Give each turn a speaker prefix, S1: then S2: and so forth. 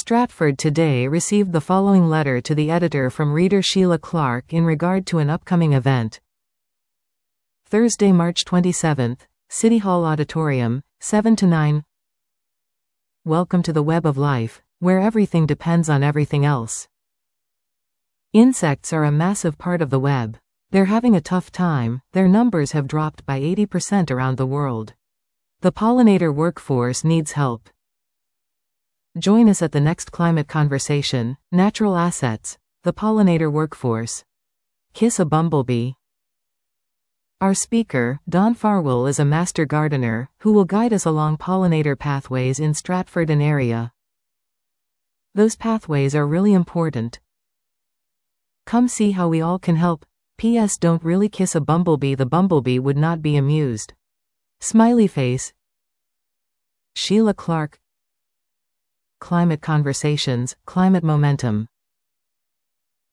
S1: Stratford Today received the following letter to the editor from reader Sheila Clark in regard to an upcoming event. Thursday, March 27, City Hall Auditorium, 7 to 9. Welcome to the web of life, where everything depends on everything else. Insects are a massive part of the web. They're having a tough time. Their numbers have dropped by 80% around the world. The pollinator workforce needs help. Join us at the next climate conversation, Natural Assets, the Pollinator Workforce. Kiss a Bumblebee. Our speaker, Don Farwell, is a master gardener who will guide us along pollinator pathways in Stratford and area. Those pathways are really important. Come see how we all can help. P.S. Don't really kiss a bumblebee. The bumblebee would not be amused. Smiley face. Sheila Clark. Climate Conversations, Climate Momentum.